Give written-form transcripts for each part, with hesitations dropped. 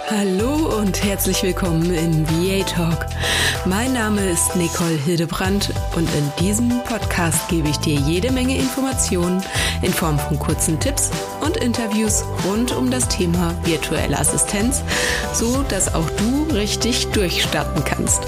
Hallo und herzlich willkommen in VA Talk. Mein Name ist Nicole Hildebrandt und in diesem Podcast gebe ich dir jede Menge Informationen in Form von kurzen Tipps und Interviews rund um das Thema virtuelle Assistenz, so dass auch du richtig durchstarten kannst.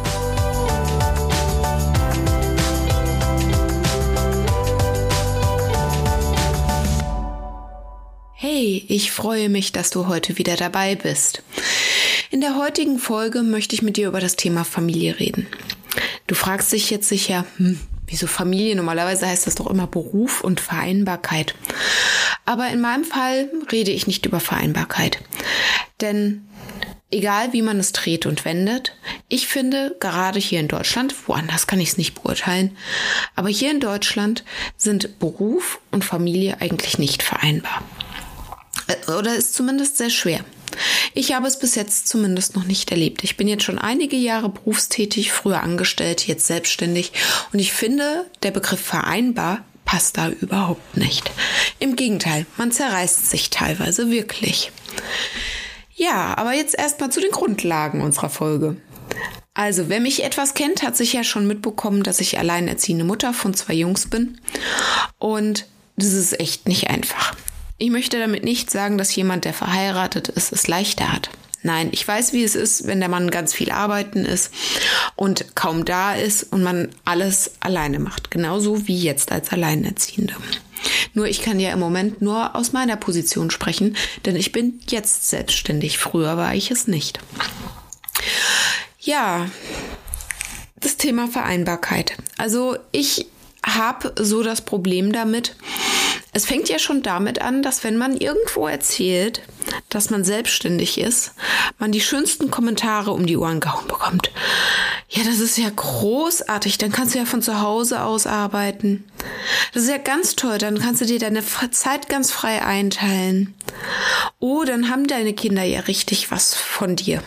Hey, ich freue mich, dass du heute wieder dabei bist. In der heutigen Folge möchte ich mit dir über das Thema Familie reden. Du fragst dich jetzt sicher, wieso Familie? Normalerweise heißt das doch immer Beruf und Vereinbarkeit. Aber in meinem Fall rede ich nicht über Vereinbarkeit. Denn egal wie man es dreht und wendet, ich finde, gerade hier in Deutschland, woanders kann ich es nicht beurteilen, aber hier in Deutschland sind Beruf und Familie eigentlich nicht vereinbar. Oder ist zumindest sehr schwer. Ich habe es bis jetzt zumindest noch nicht erlebt. Ich bin jetzt schon einige Jahre berufstätig, früher angestellt, jetzt selbstständig. Und ich finde, der Begriff vereinbar passt da überhaupt nicht. Im Gegenteil, man zerreißt sich teilweise wirklich. Ja, aber jetzt erstmal zu den Grundlagen unserer Folge. Also, wer mich etwas kennt, hat sicher schon mitbekommen, dass ich alleinerziehende Mutter von 2 Jungs bin. Und das ist echt nicht einfach. Ich möchte damit nicht sagen, dass jemand, der verheiratet ist, es leichter hat. Nein, ich weiß, wie es ist, wenn der Mann ganz viel arbeiten ist und kaum da ist und man alles alleine macht. Genauso wie jetzt als Alleinerziehende. Nur ich kann ja im Moment nur aus meiner Position sprechen, denn ich bin jetzt selbstständig. Früher war ich es nicht. Ja, das Thema Vereinbarkeit. Also ich habe so das Problem damit. Es fängt ja schon damit an, dass wenn man irgendwo erzählt, dass man selbstständig ist, man die schönsten Kommentare um die Ohren gehauen bekommt. Ja, das ist ja großartig, dann kannst du ja von zu Hause aus arbeiten. Das ist ja ganz toll, dann kannst du dir deine Zeit ganz frei einteilen. Oh, dann haben deine Kinder ja richtig was von dir.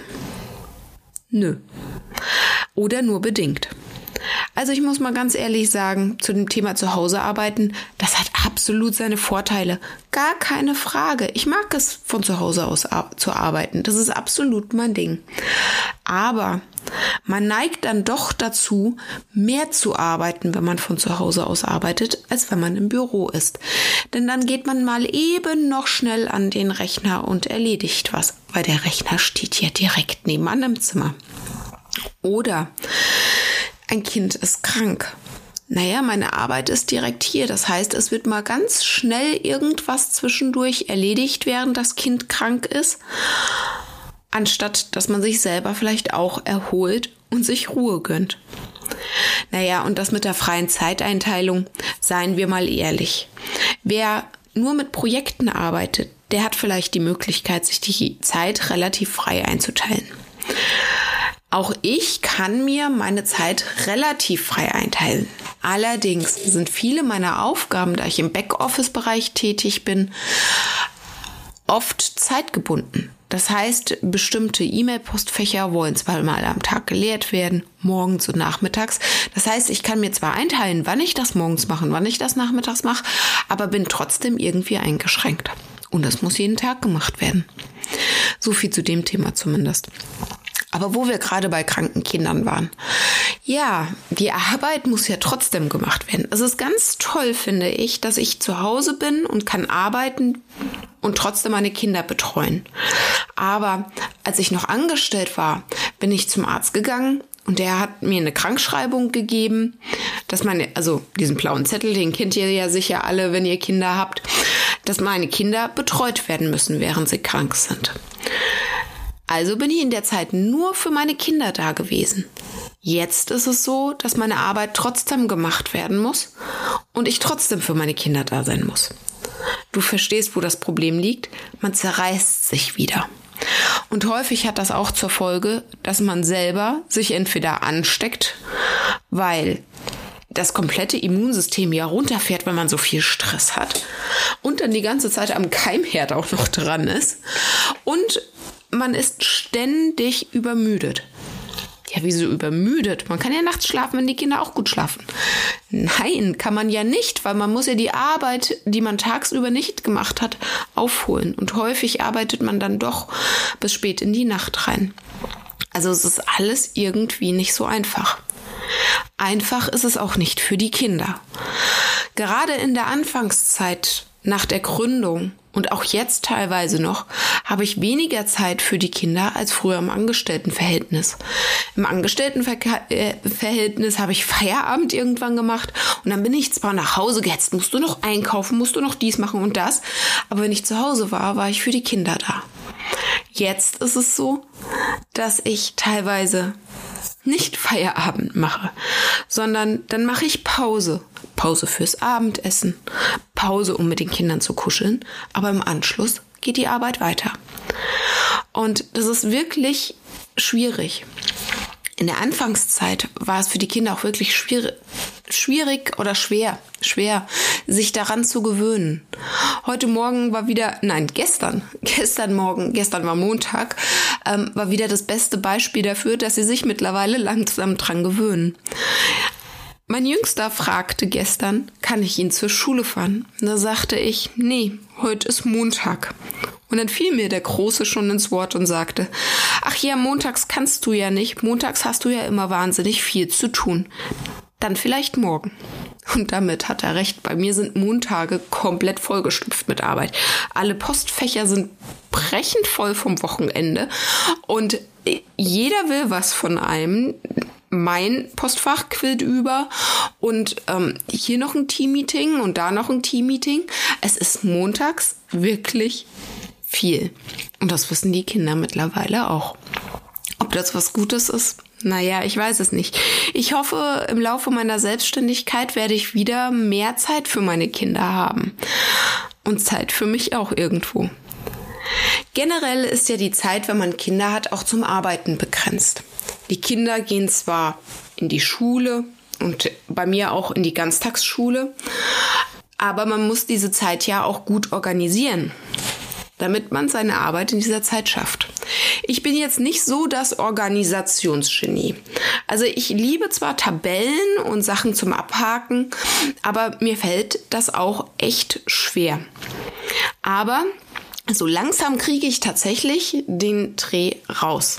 Nö. Oder nur bedingt. Also ich muss mal ganz ehrlich sagen, zu dem Thema zu Hause arbeiten, das hat absolut seine Vorteile. Gar keine Frage. Ich mag es, von zu Hause aus zu arbeiten. Das ist absolut mein Ding. Aber man neigt dann doch dazu, mehr zu arbeiten, wenn man von zu Hause aus arbeitet, als wenn man im Büro ist. Denn dann geht man mal eben noch schnell an den Rechner und erledigt was, weil der Rechner steht ja direkt nebenan im Zimmer. Oder ein Kind ist krank. Naja, meine Arbeit ist direkt hier. Das heißt, es wird mal ganz schnell irgendwas zwischendurch erledigt, während das Kind krank ist, anstatt dass man sich selber vielleicht auch erholt und sich Ruhe gönnt. Naja, und das mit der freien Zeiteinteilung, seien wir mal ehrlich. Wer nur mit Projekten arbeitet, der hat vielleicht die Möglichkeit, sich die Zeit relativ frei einzuteilen. Auch ich kann mir meine Zeit relativ frei einteilen. Allerdings sind viele meiner Aufgaben, da ich im Backoffice-Bereich tätig bin, oft zeitgebunden. Das heißt, bestimmte E-Mail-Postfächer wollen zweimal am Tag geleert werden, morgens und nachmittags. Das heißt, ich kann mir zwar einteilen, wann ich das morgens mache, wann ich das nachmittags mache, aber bin trotzdem irgendwie eingeschränkt. Und das muss jeden Tag gemacht werden. So viel zu dem Thema zumindest. Aber wo wir gerade bei kranken Kindern waren. Ja, die Arbeit muss ja trotzdem gemacht werden. Es ist ganz toll, finde ich, dass ich zu Hause bin und kann arbeiten und trotzdem meine Kinder betreuen. Aber als ich noch angestellt war, bin ich zum Arzt gegangen und der hat mir eine Krankschreibung gegeben, dass diesen blauen Zettel, den kennt ihr ja sicher alle, wenn ihr Kinder habt, dass meine Kinder betreut werden müssen, während sie krank sind. Also bin ich in der Zeit nur für meine Kinder da gewesen. Jetzt ist es so, dass meine Arbeit trotzdem gemacht werden muss und ich trotzdem für meine Kinder da sein muss. Du verstehst, wo das Problem liegt? Man zerreißt sich wieder. Und häufig hat das auch zur Folge, dass man selber sich entweder ansteckt, weil das komplette Immunsystem ja runterfährt, wenn man so viel Stress hat und dann die ganze Zeit am Keimherd auch noch dran ist und man ist ständig übermüdet. Ja, wieso übermüdet? Man kann ja nachts schlafen, wenn die Kinder auch gut schlafen. Nein, kann man ja nicht, weil man muss ja die Arbeit, die man tagsüber nicht gemacht hat, aufholen. Und häufig arbeitet man dann doch bis spät in die Nacht rein. Also es ist alles irgendwie nicht so einfach. Einfach ist es auch nicht für die Kinder. Gerade in der Anfangszeit nach der Gründung und auch jetzt teilweise noch, habe ich weniger Zeit für die Kinder als früher im Angestelltenverhältnis. Im Angestelltenverhältnis habe ich Feierabend irgendwann gemacht und dann bin ich zwar nach Hause gehetzt, musst du noch einkaufen, musst du noch dies machen und das, aber wenn ich zu Hause war, war ich für die Kinder da. Jetzt ist es so, dass ich teilweise nicht Feierabend mache, sondern dann mache ich Pause. Pause fürs Abendessen, Pause, um mit den Kindern zu kuscheln, aber im Anschluss geht die Arbeit weiter. Und das ist wirklich schwierig. In der Anfangszeit war es für die Kinder auch wirklich schwer, sich daran zu gewöhnen. Gestern war Montag, war wieder das beste Beispiel dafür, dass sie sich mittlerweile langsam dran gewöhnen. Mein Jüngster fragte gestern, kann ich ihn zur Schule fahren? Und da sagte ich, nee, heute ist Montag. Und dann fiel mir der Große schon ins Wort und sagte, ach ja, montags kannst du ja nicht, montags hast du ja immer wahnsinnig viel zu tun. Dann vielleicht morgen. Und damit hat er recht. Bei mir sind Montage komplett vollgestopft mit Arbeit. Alle Postfächer sind brechend voll vom Wochenende und jeder will was von einem. Mein Postfach quillt über und hier noch ein Teammeeting und da noch ein Teammeeting. Es ist montags wirklich viel. Und das wissen die Kinder mittlerweile auch. Ob das was Gutes ist? Naja, ich weiß es nicht. Ich hoffe, im Laufe meiner Selbstständigkeit werde ich wieder mehr Zeit für meine Kinder haben. Und Zeit für mich auch irgendwo. Generell ist ja die Zeit, wenn man Kinder hat, auch zum Arbeiten begrenzt. Die Kinder gehen zwar in die Schule und bei mir auch in die Ganztagsschule, aber man muss diese Zeit ja auch gut organisieren, damit man seine Arbeit in dieser Zeit schafft. Ich bin jetzt nicht so das Organisationsgenie. Also ich liebe zwar Tabellen und Sachen zum Abhaken, aber mir fällt das auch echt schwer. Aber so langsam kriege ich tatsächlich den Dreh raus.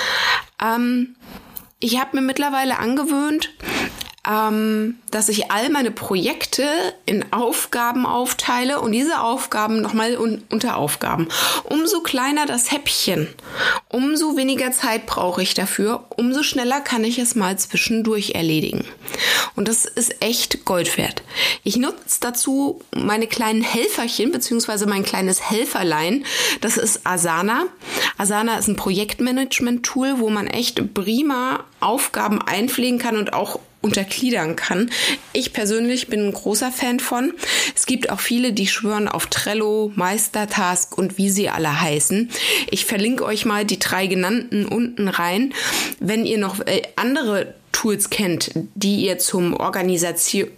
Ich habe mir mittlerweile angewöhnt, dass ich all meine Projekte in Aufgaben aufteile und diese Aufgaben nochmal unter Aufgaben. Umso kleiner das Häppchen, umso weniger Zeit brauche ich dafür, umso schneller kann ich es mal zwischendurch erledigen. Und das ist echt Gold wert. Ich nutze dazu meine kleinen Helferchen, beziehungsweise mein kleines Helferlein. Das ist Asana. Asana ist ein Projektmanagement-Tool, wo man echt prima Aufgaben einpflegen kann und auch untergliedern kann. Ich persönlich bin ein großer Fan von. Es gibt auch viele, die schwören auf Trello, Meistertask und wie sie alle heißen. Ich verlinke euch mal die 3 genannten unten rein. Wenn ihr noch andere Tools kennt, die ihr zum Organisieren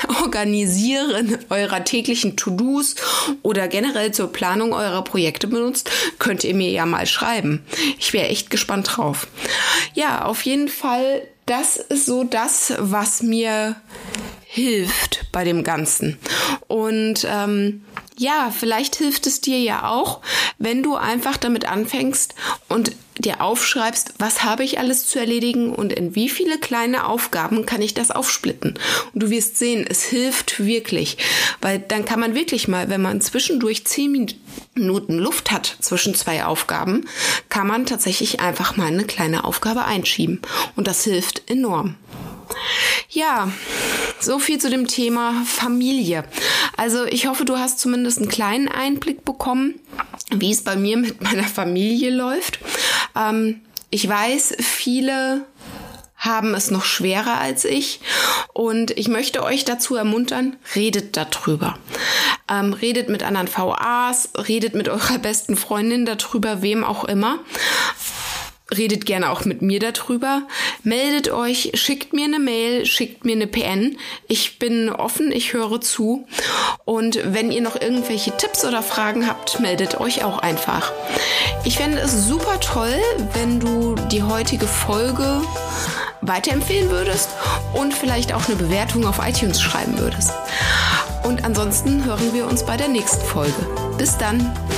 eurer täglichen To-Dos oder generell zur Planung eurer Projekte benutzt, könnt ihr mir ja mal schreiben. Ich wäre echt gespannt drauf. Ja, auf jeden Fall, das ist so das, was mir hilft bei dem Ganzen. Und ja, vielleicht hilft es dir ja auch, wenn du einfach damit anfängst und dir aufschreibst, was habe ich alles zu erledigen und in wie viele kleine Aufgaben kann ich das aufsplitten. Und du wirst sehen, es hilft wirklich, weil dann kann man wirklich mal, wenn man zwischendurch 10 Minuten Luft hat zwischen 2 Aufgaben, kann man tatsächlich einfach mal eine kleine Aufgabe einschieben. Und das hilft enorm. Ja, so viel zu dem Thema Familie. Also ich hoffe, du hast zumindest einen kleinen Einblick bekommen, wie es bei mir mit meiner Familie läuft. Ich weiß, viele haben es noch schwerer als ich und ich möchte euch dazu ermuntern, redet darüber. Redet mit anderen VAs, redet mit eurer besten Freundin darüber, wem auch immer. redet gerne auch mit mir darüber. Meldet euch, schickt mir eine Mail, schickt mir eine PN. Ich bin offen, ich höre zu. Und wenn ihr noch irgendwelche Tipps oder Fragen habt, meldet euch auch einfach. Ich fände es super toll, wenn du die heutige Folge weiterempfehlen würdest und vielleicht auch eine Bewertung auf iTunes schreiben würdest. Und ansonsten hören wir uns bei der nächsten Folge. Bis dann!